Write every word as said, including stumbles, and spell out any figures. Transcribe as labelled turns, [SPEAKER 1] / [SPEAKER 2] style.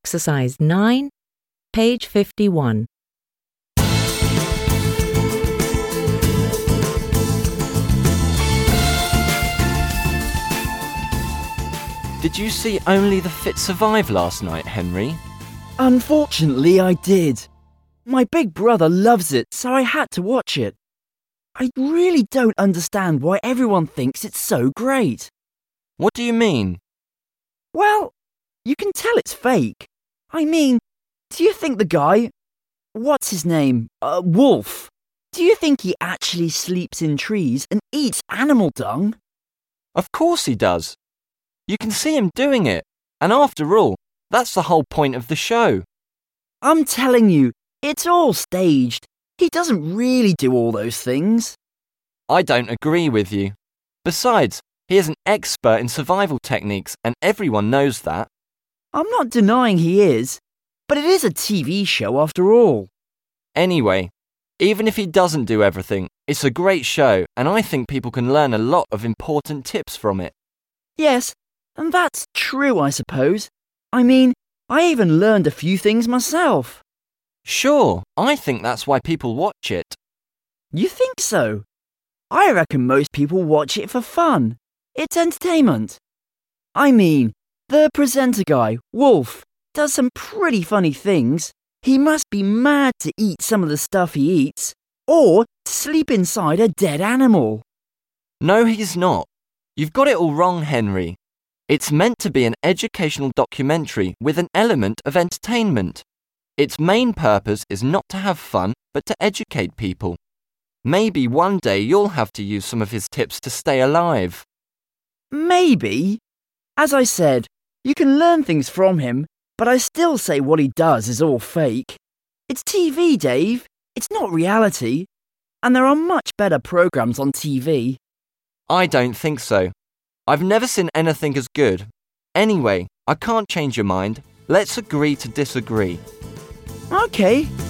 [SPEAKER 1] Exercise nine, page fifty-one.
[SPEAKER 2] Did you see Only the Fit Survive last night, Henry?
[SPEAKER 3] Unfortunately, I did. My big brother loves it, so I had to watch it. I really don't understand why everyone thinks it's so great.
[SPEAKER 2] What do you mean?
[SPEAKER 3] Well, you can tell it's fake. I mean, do you think the guy... What's his name? Uh, Wolf. Do you think he actually sleeps in trees and eats animal dung?
[SPEAKER 2] Of course he does. You can see him doing it. And after all, that's the whole point of the show.
[SPEAKER 3] I'm telling you, it's all staged. He doesn't really do all those things.
[SPEAKER 2] I don't agree with you. Besides, he is an expert in survival techniques and everyone knows that.
[SPEAKER 3] I'm not denying he is, but it is a T V show after all.
[SPEAKER 2] Anyway, even if he doesn't do everything, it's a great show and I think people can learn a lot of important tips from it.
[SPEAKER 3] Yes, and that's true, I suppose. I mean, I even learned a few things myself.
[SPEAKER 2] Sure, I think that's why people watch it.
[SPEAKER 3] You think so? I reckon most people watch it for fun. It's entertainment. I mean, the presenter guy, Wolf, does some pretty funny things. He must be mad to eat some of the stuff he eats, or to sleep inside a dead animal.
[SPEAKER 2] No, he's not. You've got it all wrong, Henry. It's meant to be an educational documentary with an element of entertainment. Its main purpose is not to have fun, but to educate people. Maybe one day you'll have to use some of his tips to stay alive.
[SPEAKER 3] Maybe. As I said, you can learn things from him, but I still say what he does is all fake. It's T V, Dave. It's not reality. And there are much better programs on T V.
[SPEAKER 2] I don't think so. I've never seen anything as good. Anyway, I can't change your mind. Let's agree to disagree.
[SPEAKER 3] Okay.